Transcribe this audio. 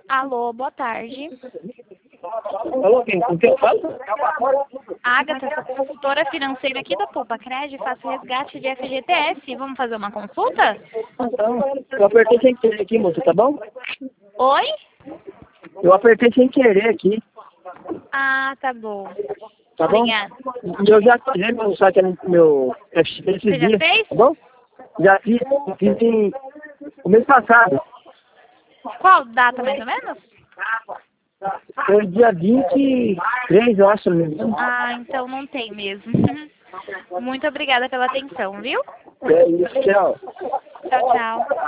Alô, boa tarde. Alô, com quem eu falo? Agatha, sou consultora financeira aqui da Poupa Cred, faço resgate de FGTS. Vamos fazer uma consulta? Então, eu apertei sem querer aqui, moça, tá bom? Oi? Eu apertei sem querer aqui, Ah, tá bom. tá bom? Obrigada. E eu já fiz meu saque no meu esses Você já dias, fez? tá bom? Já fiz o mês passado. Qual data, mais ou menos? Foi dia 23, eu acho, se não me engano. Ah, então não tem mesmo. Muito obrigada pela atenção, viu? É isso, tchau. Tchau, tchau.